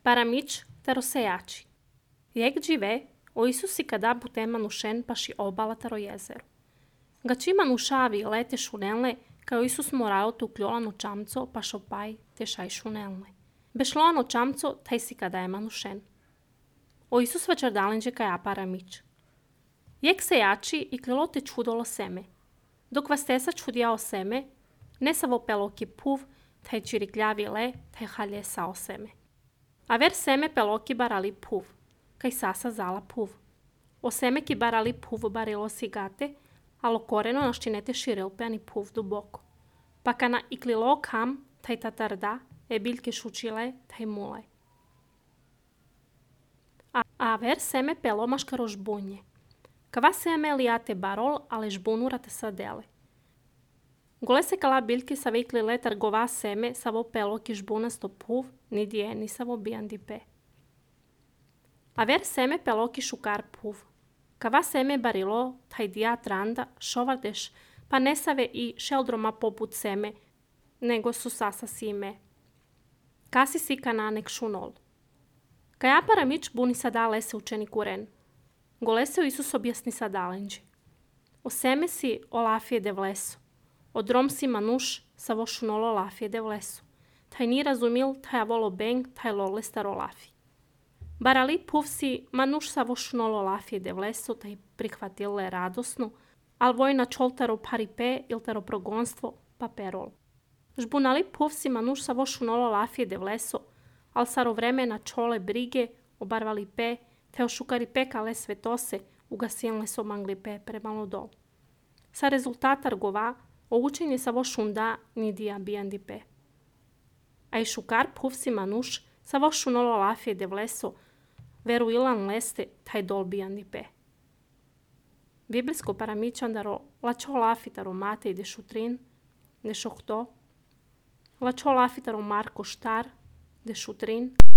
Paramics taro sejači. Jak žive, o Isusi kada bute manušen paši obala taro jezeru. Gači manušavi lete šunelne, kao Isus morao tu kljolano čamco pašo paj te šaj šunelne. Bešloano čamco taj si kada je manušen. O Isus vačardalenđe kaja paramić. Jak sejači i klilote čudolo seme. Dok vas tesa čudijao seme, ne savo peloki puv, taj čirikljavi le, taj halje sao seme. A ver seme peloki barali puv, kaj sasa zala puv. O seme ki barali puv barilo sigate, alo koreno naštinete širilpe ani puv duboko. Pa kana iklilo kam, taj tatarda, e biljke šučile, taj mule. A ver seme pelo maškaro žbunje. Kava seme lijate barol, ale žbunurate sadele. Gole se kala biljke sa vikli letar gova seme savo pelo ki žbunasto puv, ni dje, ni savo bijandi pe. A ver seme pelo ki šukar puv. Kava seme barilo, taj dija tranda, šovardeš, pa ne save i šeldroma poput seme, nego su sasa sime. Kasi si kananek šunol. Kaja paramić buni sada lese učeni kuren. Golese Isus objasni sadalenđi. O seme si olafije de vleso. Odrom si manuš sa vo šunolo olafije de vleso. Taj ni razumil, taj avolo beng, taj lole staro olafi. Barali puv si manuš sa vo šunolo olafije de vleso, taj prihvatile radosno, al vojna čoltaro paripe il taro progonstvo pa perol. Žbunali puv si manuš sa vo šunolo olafije de vleso, al saro vremena čole brige, obarvali pe, te ošukari pekale svetose, ugasilne so mangli pe premalo dol. Sa rezultata rgova, o učenje sa vo šunda nidija bijandi pe. A i šukar puv si manuš sa vo šunolo lafije de vleso, veru ilan leste taj dol bijandi pe. Biblijsko paramićandaro lačo lafitaro mate i de šutrin, de šokto, lačo lafitaro Marko štar, de šutrin,